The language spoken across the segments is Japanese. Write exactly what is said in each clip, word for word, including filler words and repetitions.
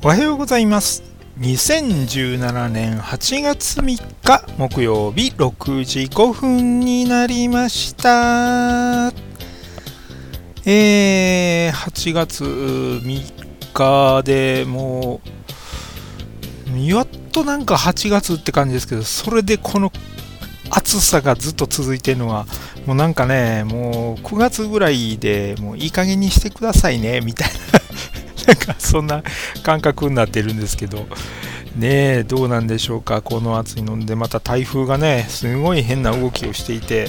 おはようございます。にせんじゅうななねんはちがつみっか木曜日ろくじごふんになりました。えー、はちがつみっかでもうやっとなんかはちがつって感じですけど、それでこの暑さがずっと続いてるのはもうなんかね、もうくがつぐらいでもういい加減にしてくださいねみたいななんかそんな感覚になってるんですけどね。えどうなんでしょうか。この暑いのでまた台風がねすごい変な動きをしていて、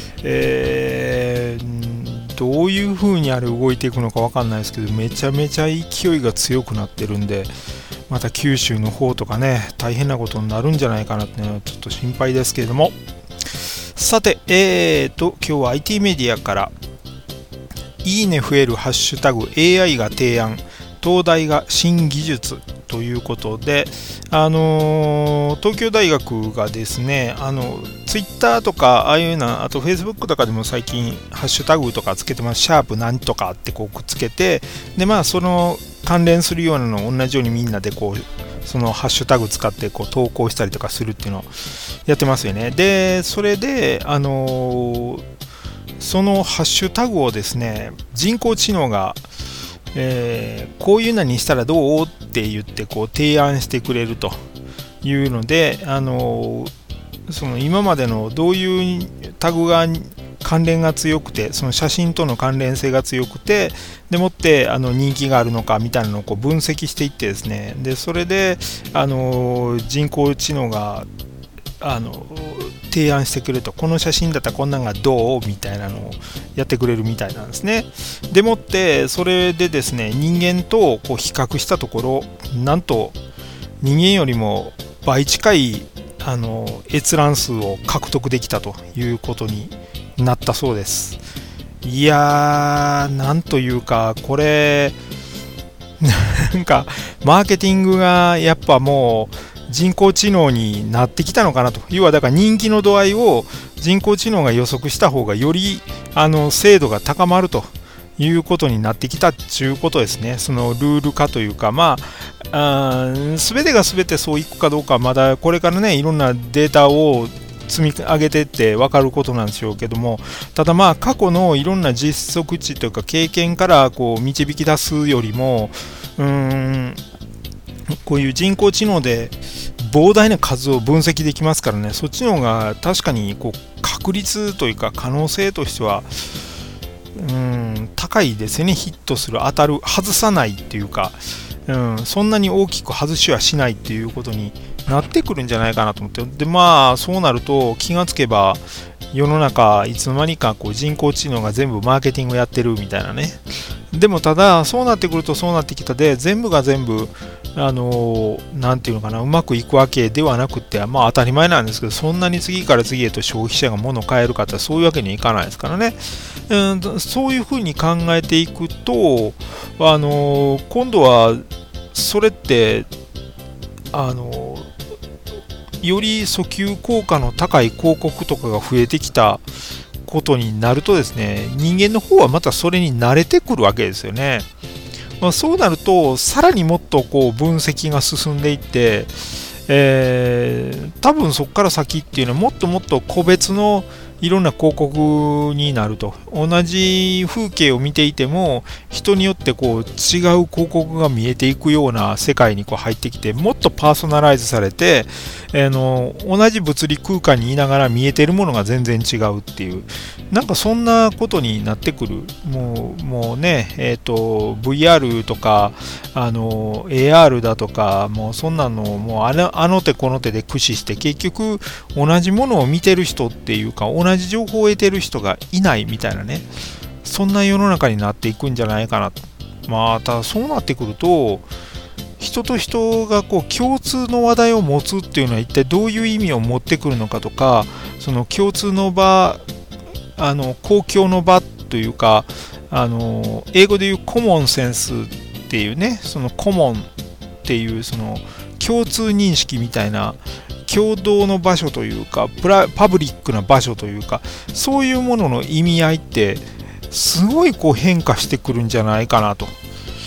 えー、どういう風にあれ動いていくのか分かんないですけど、めちゃめちゃ勢いが強くなってるんで、また九州の方とかね大変なことになるんじゃないかなっていうのはちょっと心配ですけれども。さて、えーと今日は アイティー メディアからいいね増えるハッシュタグ エーアイ が提案、東大が新技術ということで、あのー、東京大学がですね、あのツイッターとかああいうな、あとフェイスブックとかでも最近ハッシュタグとかつけてます。シャープなんとかってこうくっつけて、でまあその関連するようなのを同じようにみんなでこうそのハッシュタグ使ってこう投稿したりとかするっていうのをやってますよね。でそれであのー、そのハッシュタグをですね、人工知能がえー、こういうのにしたらどうって言ってこう提案してくれるというので、あのー、その今までのどういうタグが関連が強くて、その写真との関連性が強くて、でもってあの人気があるのかみたいなのをこう分析していってですね、でそれで、あのー、人工知能があの提案してくれると、この写真だったらこんなんがどうみたいなのをやってくれるみたいなんですね。でもってそれでですね、人間とこう比較したところ、なんと人間よりも倍近いあの閲覧数を獲得できたということになったそうです。いやー、なんというかこれなんかマーケティングがやっぱもう人工知能になってきたのかなと。要はだから人気の度合いを人工知能が予測した方がよりあの精度が高まるということになってきたっていうことですね。そのルール化というか、まあ、あ全てが全てそういくかどうかはまだこれからねいろんなデータを積み上げていって分かることなんでしょうけども、ただまあ過去のいろんな実測値というか経験からこう導き出すよりも、うーんこういう人工知能で膨大な数を分析できますからね、そっちの方が確かにこう確率というか可能性としてはうーん高いですよね。ヒットする、当たる、外さないっていうか、うん、そんなに大きく外しはしないっていうことになってくるんじゃないかなと思って、でまあそうなると気がつけば世の中いつの間にかこう人工知能が全部マーケティングやってるみたいなね。でもただそうなってくるとそうなってきたで、全部が全部あのなんていうのかな、うまくいくわけではなくて、まあ当たり前なんですけど、そんなに次から次へと消費者が物を買えるかってそういうわけにはいかないですからね。うん、そういうふうに考えていくと、あの今度はそれってあのより訴求効果の高い広告とかが増えてきたことになるとですね、人間の方はまたそれに慣れてくるわけですよね。まあ、そうなるとさらにもっとこう分析が進んでいって、えー、多分そこから先っていうのはもっともっと個別のいろんな広告になると、同じ風景を見ていても人によってこう違う広告が見えていくような世界にこう入ってきて、もっとパーソナライズされて、あの同じ物理空間にいながら見えているものが全然違うっていう、なんかそんなことになってくる。もうもうね、えっと ブイアール とかあの エーアール だとか、もうそんなのもうあのあの手この手で駆使して結局同じものを見てる人っていうか同じ情報を得てる人がいないみたいなね、そんな世の中になっていくんじゃないかなと。まあただそうなってくると、人と人がこう共通の話題を持つっていうのは一体どういう意味を持ってくるのかとか、その共通の場、あの公共の場というか、あの英語でいうコモンセンスっていうね、そのコモンっていうその共通認識みたいな共同の場所というかプラパブリックな場所というか、そういうものの意味合いってすごいこう変化してくるんじゃないかなと。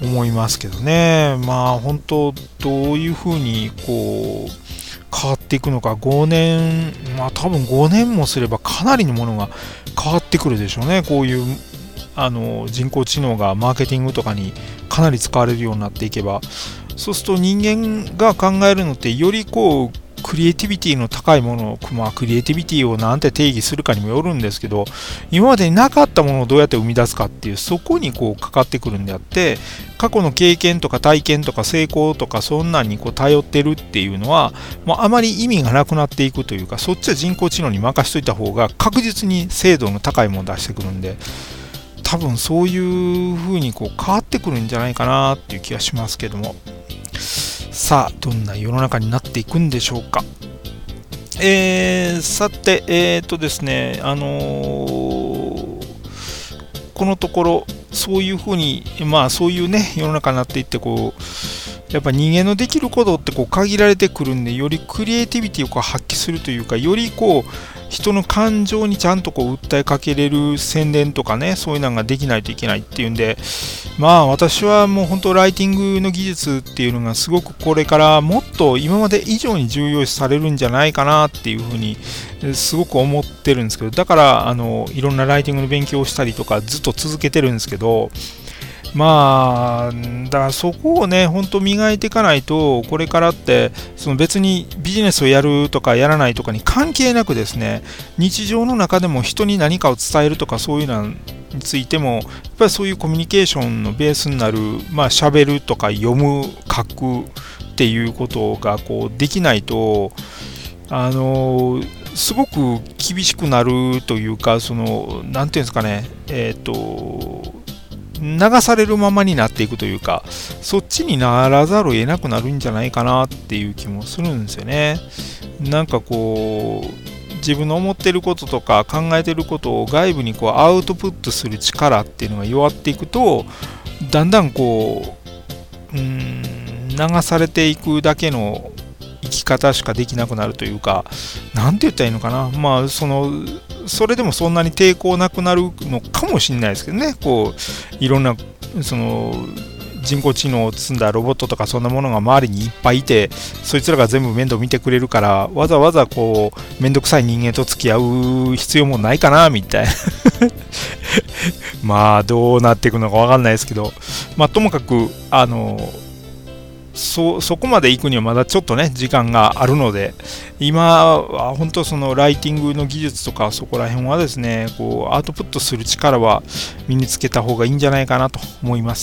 思いますけどね。まあ本当どういうふうにこう変わっていくのか、ごねん、まあ多分ごねんもすればかなりのものが変わってくるでしょうね。こういうあの人工知能がマーケティングとかにかなり使われるようになっていけば、そうすると人間が考えるのってよりこうクリエイティビティの高いものを、まあ、クリエイティビティをなんて定義するかにもよるんですけど、今までになかったものをどうやって生み出すかっていう、そこにこうかかってくるんであって、過去の経験とか体験とか成功とかそんなんにこう頼ってるっていうのは、まあ、あまり意味がなくなっていくというか、そっちは人工知能に任しといた方が確実に精度の高いものを出してくるんで、多分そういう風にこう変わってくるんじゃないかなっていう気がしますけども、さあどんな世の中になっていくんでしょうか。えー、さてえー、っとですねあのー、このところそういうふうにまあそういうね世の中になっていって、こうやっぱ人間のできることってこう限られてくるんで、よりクリエイティビティをこう発揮するというか、よりこう人の感情にちゃんとこう訴えかけれる宣伝とかね、そういうのができないといけないっていうんで、まあ私はもう本当ライティングの技術っていうのがすごくこれからもっと今まで以上に重要視されるんじゃないかなっていうふうにすごく思ってるんですけど、だからあのいろんなライティングの勉強をしたりとかずっと続けてるんですけど、まあだからそこをね本当磨いていかないと、これからってその別にビジネスをやるとかやらないとかに関係なくですね、日常の中でも人に何かを伝えるとかそういうのについてもやっぱりそういうコミュニケーションのベースになる、まあ喋るとか読む書くっていうことがこうできないと、あのすごく厳しくなるというか、そのなんていうんですかね、えっと流されるままになっていくというか、そっちにならざるを得なくなるんじゃないかなっていう気もするんですよね。なんかこう自分の思ってることとか考えてることを外部にこうアウトプットする力っていうのが弱っていくと、だんだんこう、うーん流されていくだけの生き方しかできなくなるというか、なんて言ったらいいのかな、まあそのそれでもそんなに抵抗なくなるのかもしれないですけどね。こういろんなその人工知能を積んだロボットとかそんなものが周りにいっぱいいて、そいつらが全部面倒見てくれるから、わざわざこう面倒くさい人間と付き合う必要もないかなみたいなまあどうなっていくのか分かんないですけど、まあともかくあのそ, そこまで行くにはまだちょっとね時間があるので、今は本当そのライティングの技術とかそこら辺はですね、こうアウトプットする力は身につけた方がいいんじゃないかなと思います。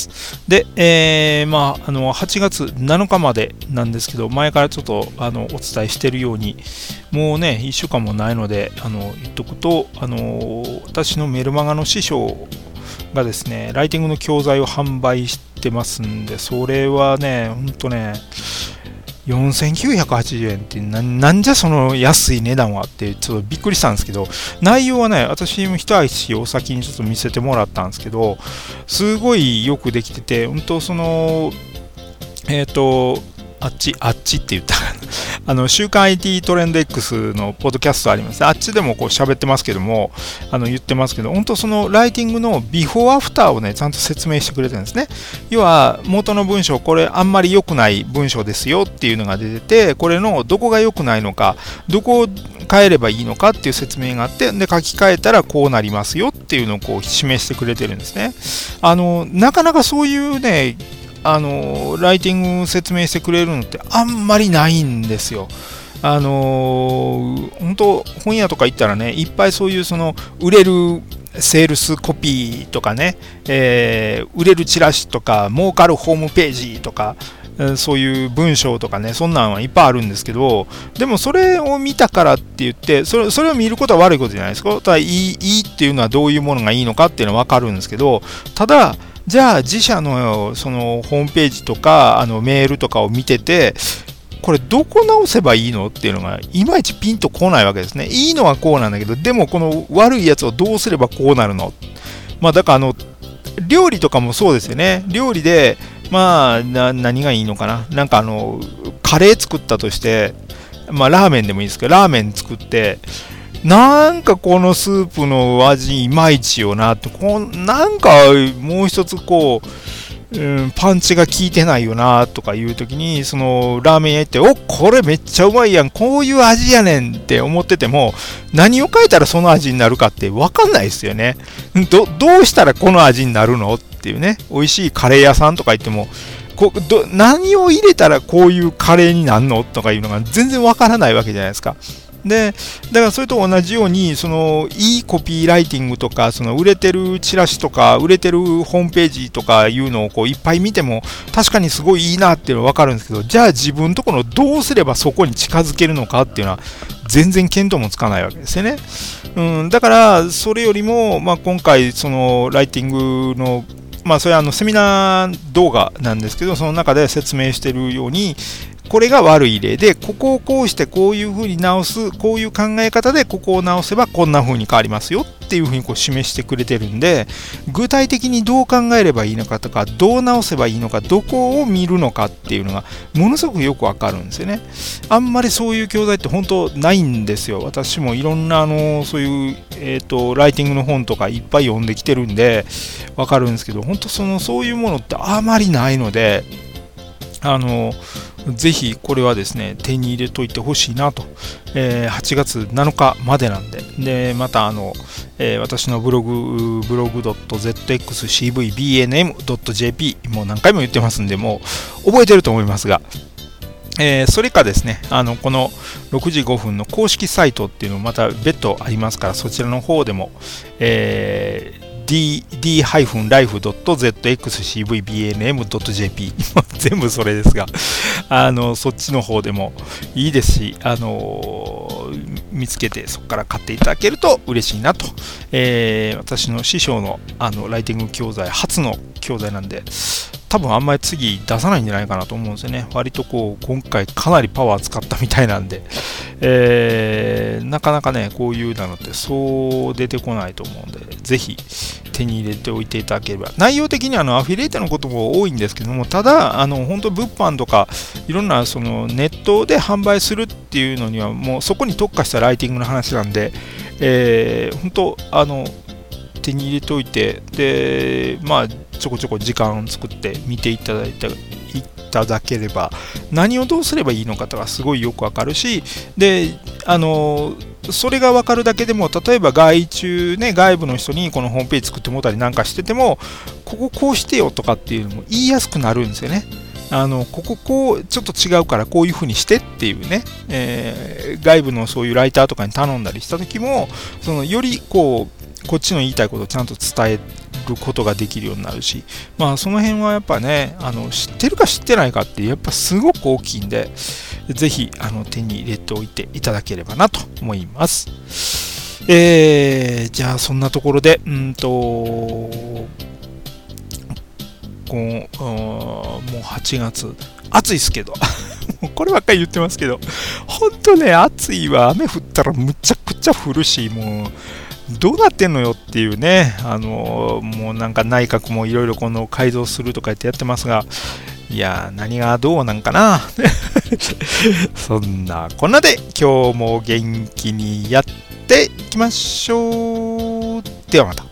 で、えー、まああのはちがつなのかまでなんですけど、前からちょっとあのお伝えしているように、もうねいっしゅうかんもないのであの言っとくと、あの私のメルマガの師匠がですねライティングの教材を販売してますんで、それはねほんとねよんせんきゅうひゃくはちじゅうえんってな、なんじゃその安い値段はってちょっとびっくりしたんですけど、内容はね私も一足お先にちょっと見せてもらったんですけど、すごいよくできてて、本当そのえっとあっちあっちって言ったあの週刊 アイティー トレンド X のポッドキャストあります。あっちでもこう喋ってますけども、あの言ってますけど、本当そのライティングのビフォーアフターをねちゃんと説明してくれてるんですね。要は元の文章、これあんまり良くない文章ですよっていうのが出てて、これのどこが良くないのか、どこを変えればいいのかっていう説明があって、で書き換えたらこうなりますよっていうのをこう示してくれてるんですね。あのなかなかそういうねあのライティング説明してくれるのってあんまりないんですよ。あの本当本屋とか行ったらねいっぱいそういうその売れるセールスコピーとかね、えー、売れるチラシとか儲かるホームページとか、そういう文章とかね、そんなんはいっぱいあるんですけど、でもそれを見たからって言ってそれ、それを見ることは悪いことじゃないですか。ただいい、いいっていうのはどういうものがいいのかっていうのは分かるんですけど、ただじゃあ自社のそのホームページとかあのメールとかを見てて、これどこ直せばいいのっていうのがいまいちピンとこないわけですね。いいのはこうなんだけど、でもこの悪いやつをどうすればこうなるの。まあだからあの料理とかもそうですよね。料理でまあな何がいいのかな。なんかあのカレー作ったとして、まあラーメンでもいいですけど、ラーメン作ってなんかこのスープの味いまいちよなって、こうなんかもう一つこううん、パンチが効いてないよなとかいう時に、そのラーメン屋行って、お、これめっちゃうまいやん、こういう味やねんって思ってても、何を変えたらその味になるかって分かんないですよね。ど、どうしたらこの味になるのっていうね。美味しいカレー屋さんとか行っても、こど何を入れたらこういうカレーになるのとかいうのが全然分からないわけじゃないですか。で、だからそれと同じように、そのいいコピーライティングとか、その売れてるチラシとか、売れてるホームページとかいうのをこういっぱい見ても、確かにすごいいいなっていうのは分かるんですけど、じゃあ自分とこのどうすればそこに近づけるのかっていうのは、全然見当もつかないわけですよね。うん、だから、それよりも、まあ、今回、そのライティングのまあそれはあのセミナー動画なんですけど、その中で説明しているように、これが悪い例で、ここをこうしてこういう風に直す、こういう考え方でここを直せばこんな風に変わりますよっていう風にこう示してくれてるんで、具体的にどう考えればいいのかとか、どう直せばいいのか、どこを見るのかっていうのがものすごくよくわかるんですよね。あんまりそういう教材って本当ないんですよ。私もいろんなあのそういう、えーと、ライティングの本とかいっぱい読んできてるんでわかるんですけど、本当そのそういうものってあまりないので、あのぜひこれはですね手に入れといてほしいなと、えー、はちがつなのかまでなんで、でまたあの、えー、私のブログブログ ドットゼットエックスシーブイビーエヌエム ドット ジェーピー もう何回も言ってますんで、もう覚えてると思いますが、えー、それかですね、あのこのろくじごふんの公式サイトっていうのもまた別途ありますから、そちらの方でも、えーディー ライフ ドット ゼットエックスシーブイビーエヌエム ドット ジェーピー 全部それですが、あのそっちの方でもいいですし、あのー、見つけてそこから買っていただけると嬉しいなと、えー、私の師匠の、あのライティング教材初の教材なんで、多分あんまり次出さないんじゃないかなと思うんですよね。割とこう今回かなりパワー使ったみたいなんで、えー、なかなかねこういうのってそう出てこないと思うんで、ぜひ手に入れておいていただければ。内容的にあのアフィリエイトのことも多いんですけども、ただあの本当物販とかいろんなそのネットで販売するっていうのにはもうそこに特化したライティングの話なんで、えー、本当あの手に入れておいて、でまあちょこちょこ時間作って見ていただいていただければ、何をどうすればいいのかとかすごいよくわかるし、であのそれがわかるだけでも、例えば外注ね、外部の人にこのホームページ作ってもらったりなんかしてても、こここうしてよとかっていうのも言いやすくなるんですよね。あのこここうちょっと違うからこういう風にしてっていうね、えー、外部のそういうライターとかに頼んだりした時も、そのよりこうこっちの言いたいことをちゃんと伝えることができるようになるし、まあその辺はやっぱね、あの知ってるか知ってないかってやっぱすごく大きいんで、ぜひあの手に入れておいていただければなと思います。えー、じゃあそんなところでうんとこうもうはちがつ暑いですけどこればっかり言ってますけど、ほんとね暑いわ。雨降ったらむちゃくちゃ降るし、もうどうなってんのよっていうね、あのもうなんか内閣もいろいろこの改造するとか言ってやってますが、いや何がどうなんかなそんなこんなで今日も元気にやっていきましょう。ではまた。